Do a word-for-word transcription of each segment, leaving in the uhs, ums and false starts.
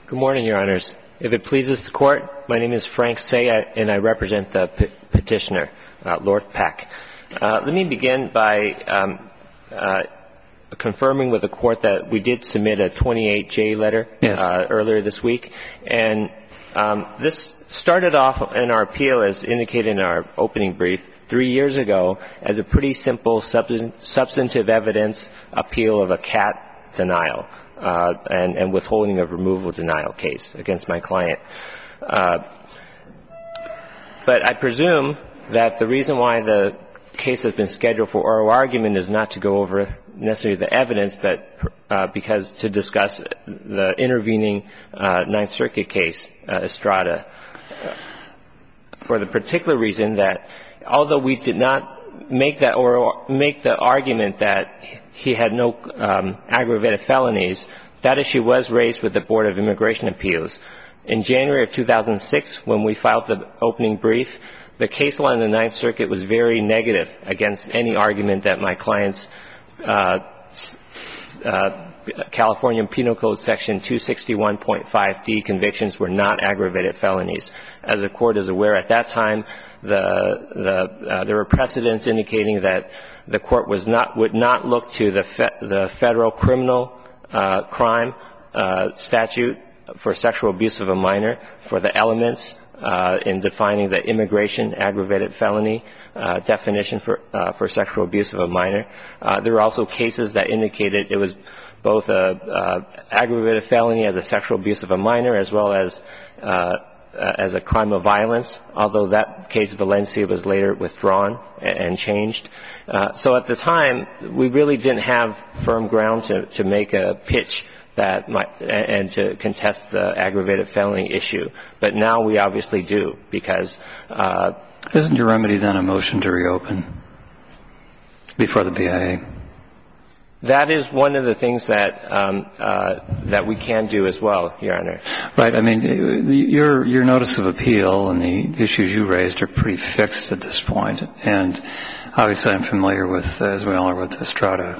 Good morning, Your Honors. If it pleases the Court, my name is Frank Say, and I represent the p- petitioner, uh, Lord Peck. Uh, let me begin by um, uh, confirming with the Court that we did submit a twenty-eight J letter yes. uh, earlier this week, and um, this started off in our appeal, as indicated in our opening brief, three years ago as a pretty simple substan- substantive evidence appeal of a C A T denial. Uh, and, and withholding of removal denial case against my client. Uh, but I presume that the reason why the case has been scheduled for oral argument is not to go over necessarily the evidence, but uh, because to discuss the intervening uh, Ninth Circuit case, uh, Estrada, uh, for the particular reason that although we did not make that oral, make the argument that he had no um, aggravated felonies, that issue was raised with the Board of Immigration Appeals. In January of two thousand six, when we filed the opening brief, the case law in the Ninth Circuit was very negative against any argument that my client's uh, uh, California Penal Code Section two sixty-one point five D convictions were not aggravated felonies. As the Court is aware, at that time, the, the, uh, there were precedents indicating that the Court was not, would not look to the, fe- the federal criminal uh, crime uh, statute for sexual abuse of a minor for the elements uh, in defining the immigration aggravated felony uh, definition for, uh, for sexual abuse of a minor. Uh, there were also cases that indicated it was both a, uh, aggravated felony as a sexual abuse of a minor as well as uh, as a crime of violence, although that case, Valencia, was later withdrawn and changed. Uh, so at the time, we really didn't have firm ground to, to make a pitch that might, and to contest the aggravated felony issue. But now we obviously do, because uh, isn't your remedy then a motion to reopen before the B I A? That is one of the things that um, uh, that we can do as well, Your Honor. Right. I mean, your your notice of appeal and the issues you raised are pretty fixed at this point. And obviously, I'm familiar with, as we all are, with Estrada.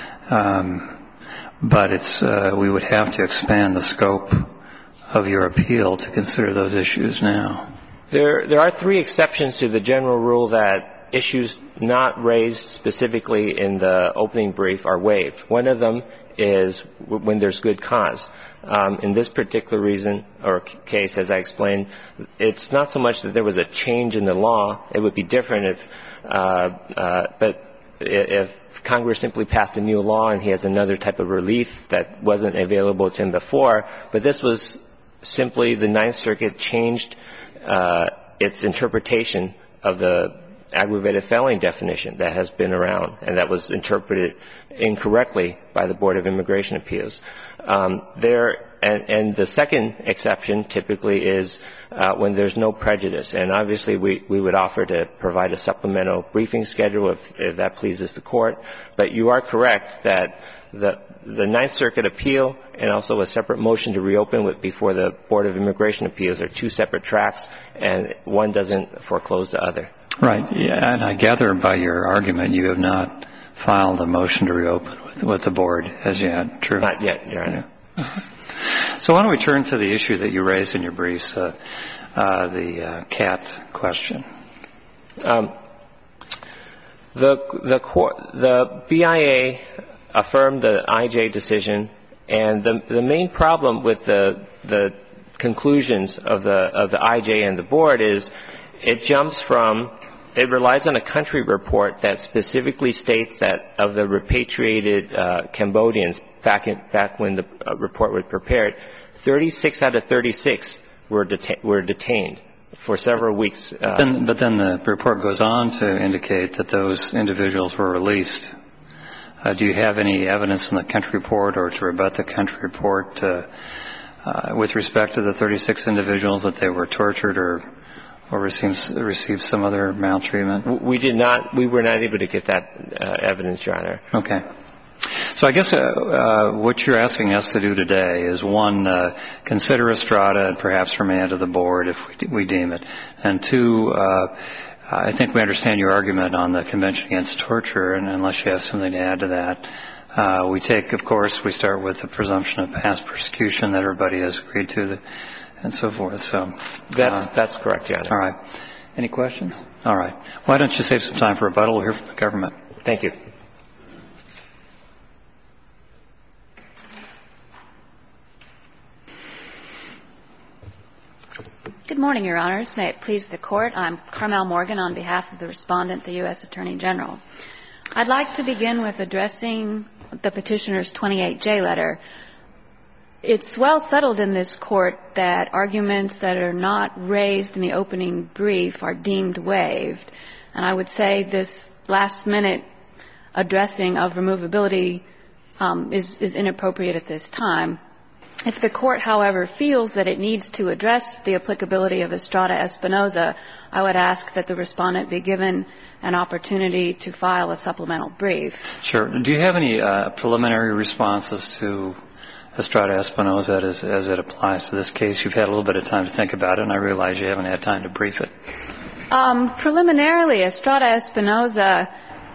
Um, but it's uh, we would have to expand the scope of your appeal to consider those issues now. There there are three exceptions to the general rule that issues not raised specifically in the opening brief are waived. One of them is when there's good cause. Um, in this particular reason or case, as I explained, it's not so much that there was a change in the law. It would be different if, uh, uh, but if Congress simply passed a new law and he has another type of relief that wasn't available to him before. But this was simply the Ninth Circuit changed uh, its interpretation of the aggravated felony definition that has been around and that was interpreted incorrectly by the Board of Immigration Appeals. Um, there, and, and the second exception typically is uh, when there's no prejudice. And obviously, we, we would offer to provide a supplemental briefing schedule if, if that pleases the Court. But you are correct that the the Ninth Circuit appeal and also a separate motion to reopen with, before the Board of Immigration Appeals are two separate tracks, and one doesn't foreclose the other. Right. Yeah, and I gather by your argument you have not filed a motion to reopen with, with the Board as yet. True? Not yet, Your Honor. Yeah. So why don't we turn to the issue that you raised in your briefs, uh, uh, the uh, C A T question. Um, the the court, the B I A affirmed the I J decision, and the the main problem with the the conclusions of the of the I J and the Board is it jumps from it relies on a country report that specifically states that of the repatriated uh, Cambodians back in, back when the uh, report was prepared, thirty-six out of thirty-six were deta- were detained for several weeks. Uh, then, but then the report goes on to indicate that those individuals were released. Uh, do you have any evidence in the country report or to rebut the country report uh, uh, with respect to the thirty-six individuals that they were tortured or or received, received some other maltreatment? We did not. We were not able to get that uh, evidence, Your Honor. Okay. So I guess uh, uh, what you're asking us to do today is, one, uh, consider Estrada and perhaps remand to the Board if we, we deem it. And two, uh, I think we understand your argument on the Convention Against Torture, and unless you have something to add to that, Uh, we take, of course, we start with the presumption of past persecution that everybody has agreed to, the, and so forth. So That's, uh, that's correct, Your Honor. all right. Any questions? All right. Why don't you save some time for rebuttal? We'll hear from the government. Thank you. Good morning, Your Honors. May it please the Court. I'm Carmel Morgan on behalf of the Respondent, the U S Attorney General. I'd like to begin with addressing the petitioner's twenty-eight J letter. It's well settled in this Court that arguments that are not raised in the opening brief are deemed waived. And I would say this last-minute addressing of removability um, is, is inappropriate at this time. If the Court, however, feels that it needs to address the applicability of Estrada Espinoza, I would ask that the Respondent be given an opportunity to file a supplemental brief. Sure. Do you have any uh, preliminary responses to Estrada Espinoza as, as it applies to this case? You've had a little bit of time to think about it, and I realize you haven't had time to brief it. Um, preliminarily, Estrada Espinoza,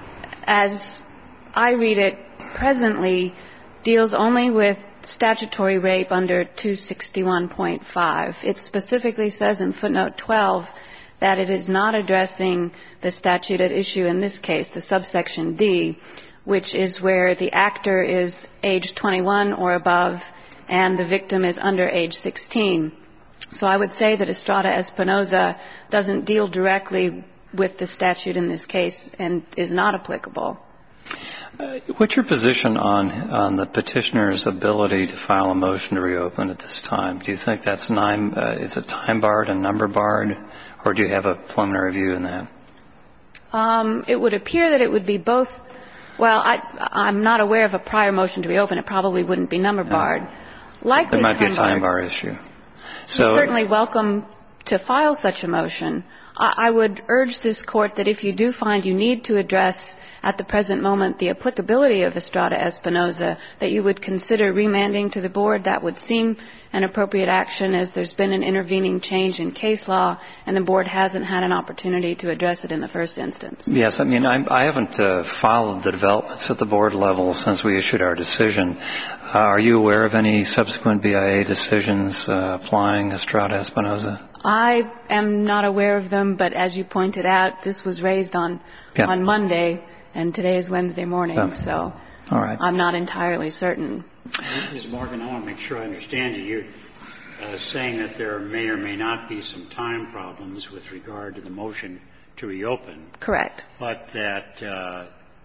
as I read it presently, deals only with statutory rape under two sixty-one point five. It specifically says in footnote twelve that it is not addressing the statute at issue in this case, the subsection D, which is where the actor is age twenty-one or above and the victim is under age sixteen. So I would say that Estrada Espinoza doesn't deal directly with the statute in this case and is not applicable. Uh, what's your position on on the petitioner's ability to file a motion to reopen at this time? Do you think that's nine, uh, is it time barred and number barred, or do you have a preliminary view in that? Um, it would appear that it would be both. Well, I, I'm not aware of a prior motion to reopen. It probably wouldn't be number barred. Likely there might time be a time barred. bar issue. So You're certainly welcome to file such a motion. I, I would urge this Court that if you do find you need to address at the present moment the applicability of Estrada Espinoza, that you would consider remanding to the Board. That would seem an appropriate action, as there's been an intervening change in case law and the Board hasn't had an opportunity to address it in the first instance. Yes, I mean, I, I haven't uh, followed the developments at the Board level since we issued our decision. Uh, are you aware of any subsequent B I A decisions uh, applying Estrada Espinoza? I am not aware of them, but as you pointed out, this was raised on yeah. on Monday, and today is Wednesday morning, so, so all right. I'm not entirely certain. Miz Morgan, I want to make sure I understand you. You're uh, saying that there may or may not be some time problems with regard to the motion to reopen. Correct. But that uh,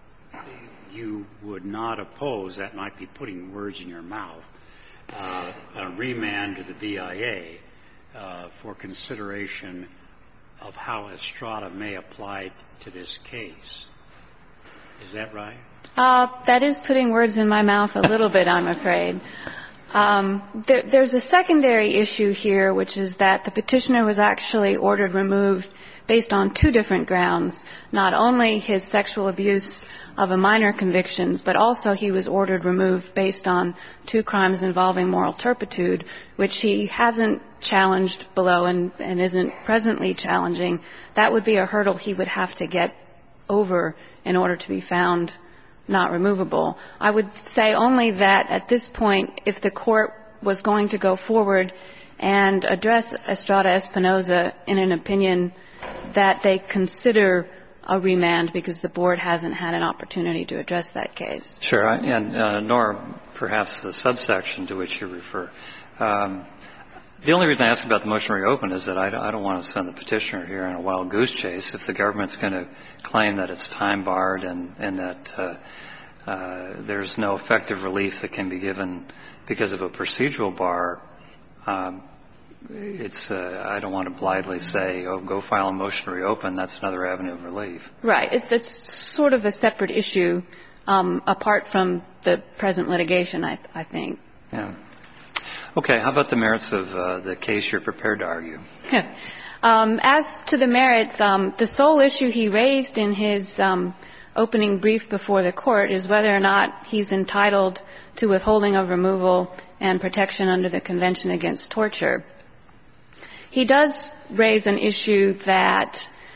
you would not oppose, that might be putting words in your mouth, uh, a remand to the B I A uh, for consideration of how Estrada may apply to this case. Is that right? Uh, that is putting words in my mouth a little bit, I'm afraid. Um, there, there's a secondary issue here, which is that the petitioner was actually ordered removed based on two different grounds, not only his sexual abuse of a minor convictions, but also he was ordered removed based on two crimes involving moral turpitude, which he hasn't challenged below and, and isn't presently challenging. That would be a hurdle he would have to get over in order to be found not removable. I would say only that at this point, if the Court was going to go forward and address Estrada Espinoza in an opinion, that they consider a remand because the Board hasn't had an opportunity to address that case. Sure, and uh, nor perhaps the subsection to which you refer. Um, the only reason I ask about the motion to reopen is that I don't, I don't want to send the petitioner here on a wild goose chase. If the government's going to claim that it's time barred and, and that uh, uh, there's no effective relief that can be given because of a procedural bar, um, it's uh, I don't want to blithely say, oh, go file a motion to reopen. That's another avenue of relief. Right. It's, it's sort of a separate issue um, apart from the present litigation, I, I think. Yeah. Okay. How about the merits of uh, the case you're prepared to argue? um, as to the merits, um, the sole issue he raised in his um, opening brief before the Court is whether or not he's entitled to withholding of removal and protection under the Convention Against Torture. He does raise an issue that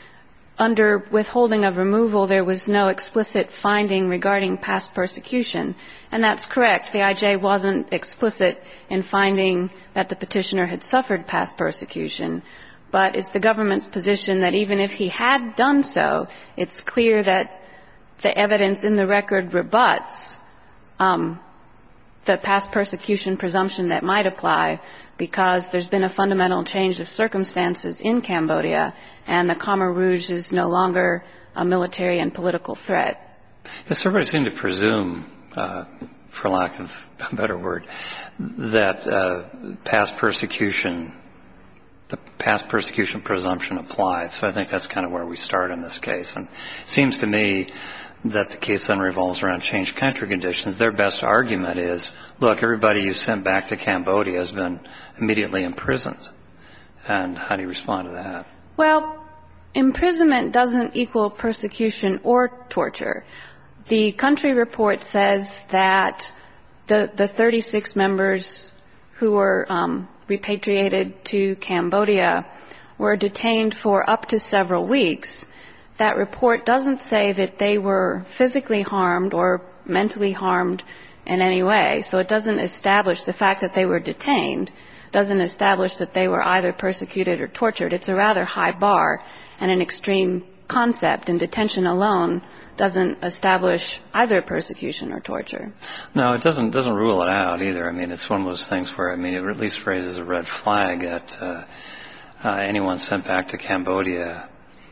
under withholding of removal, there was no explicit finding regarding past persecution. And that's correct. The I J wasn't explicit in finding that the petitioner had suffered past persecution. But it's the government's position that even if he had done so, it's clear that the evidence in the record rebuts um, the past persecution presumption that might apply, because there's been a fundamental change of circumstances in Cambodia, and the Khmer Rouge is no longer a military and political threat. Yes, everybody seemed to presume, uh, for lack of a better word, that uh, past persecution, the past persecution presumption applied. So I think that's kind of where we start in this case. And it seems to me that the case then revolves around changed country conditions. Their best argument is, look, everybody you sent back to Cambodia has been immediately imprisoned. And how do you respond to that? Well, imprisonment doesn't equal persecution or torture. The country report says that the, the thirty-six members who were um, repatriated to Cambodia were detained for up to several weeks. That report doesn't say that they were physically harmed or mentally harmed in any way. So it doesn't establish the fact that they were detained, doesn't establish that they were either persecuted or tortured. It's a rather high bar and an extreme concept, and detention alone doesn't establish either persecution or torture. No, it doesn't doesn't rule it out either. I mean, it's one of those things where, I mean, it at least raises a red flag that uh, uh, anyone sent back to Cambodia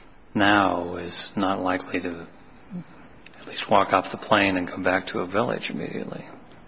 now is not likely to at least walk off the plane and come back to a village immediately.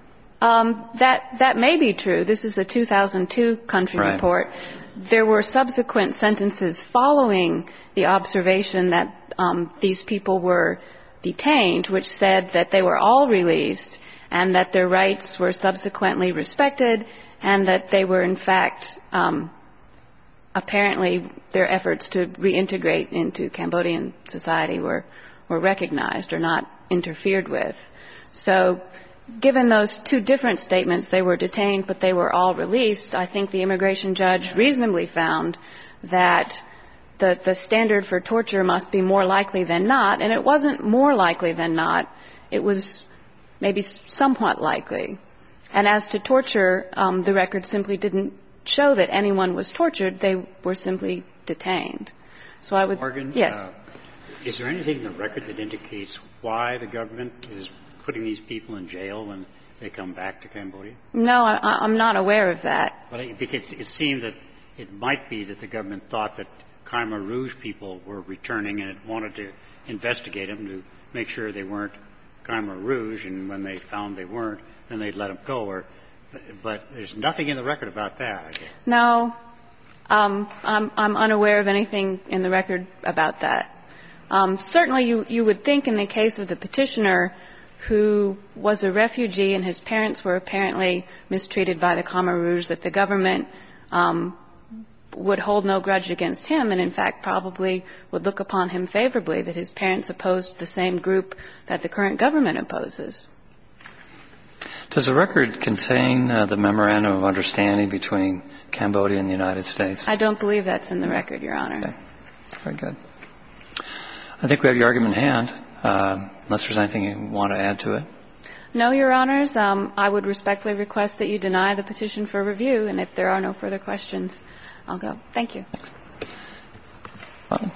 Um, that that may be true. This is a two thousand two country right. report. There were subsequent sentences following the observation that um, these people were detained, which said that they were all released and that their rights were subsequently respected, and that they were in fact um, apparently their efforts to reintegrate into Cambodian society were, were recognized or not interfered with. So given those two different statements, they were detained but they were all released, I think the immigration judge reasonably found that the, the standard for torture must be more likely than not, and it wasn't more likely than not, it was maybe somewhat likely. And as to torture, um, the record simply didn't show that anyone was tortured. They were simply detained. So I would... Morgan, yes. Uh, is there anything in the record that indicates why the government is putting these people in jail when they come back to Cambodia? No, I, I'm not aware of that. Well, it, because it seemed that it might be that the government thought that Khmer Rouge people were returning and it wanted to investigate them to make sure they weren't Khmer Rouge, and when they found they weren't, then they'd let them go. Or, but there's nothing in the record about that, I guess. No, um, I'm, I'm unaware of anything in the record about that. Um, certainly you, you would think in the case of the petitioner who was a refugee and his parents were apparently mistreated by the Khmer Rouge, that the government um, would hold no grudge against him, and in fact probably would look upon him favorably, that his parents opposed the same group that the current government opposes. Does the record contain uh, the memorandum of understanding between Cambodia and the United States? I don't believe that's in the record, Your Honor. Okay. Very good. I think we have your argument in hand, uh, unless there's anything you want to add to it. No, Your Honors. Um, I would respectfully request that you deny the petition for review, and if there are no further questions, I'll go. Thank you. Thanks. Well.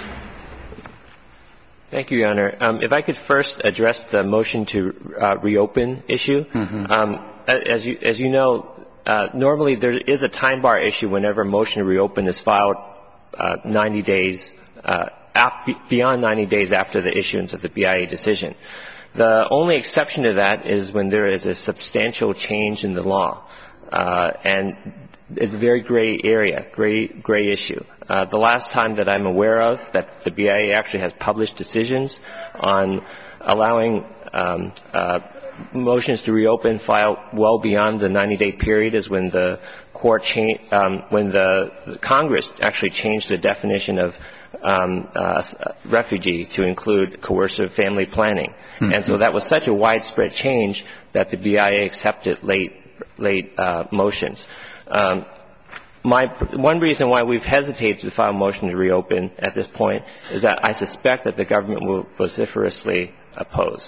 Thank you, Your Honor. Um, if I could first address the motion to uh, reopen issue. Mm-hmm. Um, as you as you know, uh, normally there is a time bar issue whenever a motion to reopen is filed uh, ninety days uh, af- beyond ninety days after the issuance of the B I A decision. The only exception to that is when there is a substantial change in the law, uh, and it's a very gray area, gray gray issue. Uh, the last time that I'm aware of that the B I A actually has published decisions on allowing um, uh, motions to reopen filed well beyond the ninety-day period is when the court cha- um, when the, the Congress actually changed the definition of um, uh, refugee to include coercive family planning. Mm-hmm. And so that was such a widespread change that the B I A accepted late late uh, motions. Um, my one reason why we've hesitated to file a motion to reopen at this point is that I suspect that the government will vociferously oppose.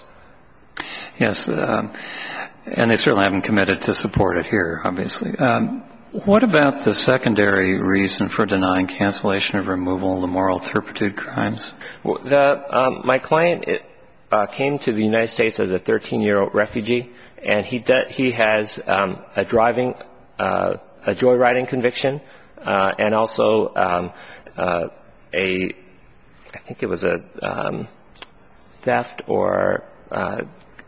Yes, um, and they certainly haven't committed to support it here, obviously. Um, what about the secondary reason for denying cancellation of removal, the moral turpitude crimes? Well, the, um, my client it, uh, came to the United States as a thirteen-year-old refugee, and he de- he has um, a driving, uh, a joyriding conviction, uh, and also um, uh, a, I think it was a um, theft or uh,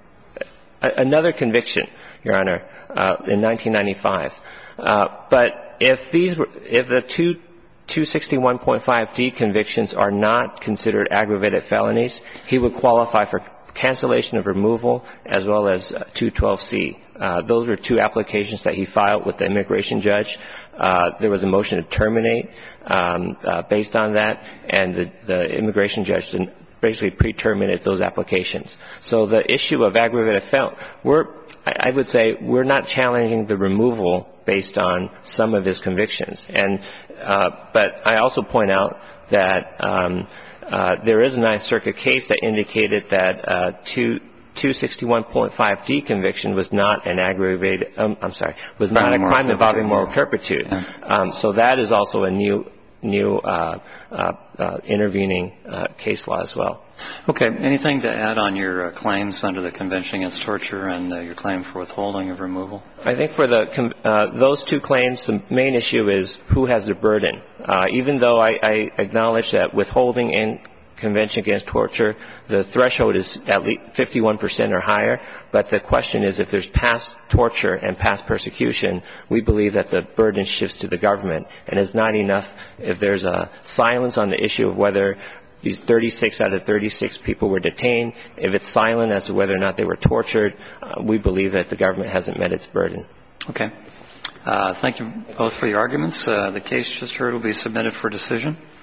a- another conviction, Your Honor, uh, in nineteen ninety-five. Uh, but if these were, if the two two sixty-one point five D convictions are not considered aggravated felonies, he would qualify for cancellation of removal as well as uh, two twelve C. Uh, those were two applications that he filed with the immigration judge. Uh, there was a motion to terminate um, uh, based on that, and the, the immigration judge didn't basically pre-terminated those applications. So the issue of aggravated felony, we're, I would say we're not challenging the removal based on some of his convictions. And, uh, but I also point out that, um, uh, there is a Ninth Circuit case that indicated that, uh, two, two sixty-one point five D conviction was not an aggravated, um, I'm sorry, was not a crime involving moral turpitude. Um, so that is also a new, new, uh, uh, uh, intervening, uh, case law as well. Okay. Anything to add on your uh, claims under the Convention Against Torture and uh, your claim for withholding of removal? I think for the uh, those two claims, the main issue is who has the burden. Uh, even though I, I acknowledge that withholding and Convention Against Torture, the threshold is at least fifty-one percent or higher, but the question is if there's past torture and past persecution, we believe that the burden shifts to the government, and it's not enough if there's a silence on the issue of whether these thirty-six out of thirty-six people were detained. If it's silent as to whether or not they were tortured, uh, we believe that the government hasn't met its burden. Okay. Uh, thank you both for your arguments. Uh, the case just heard will be submitted for decision.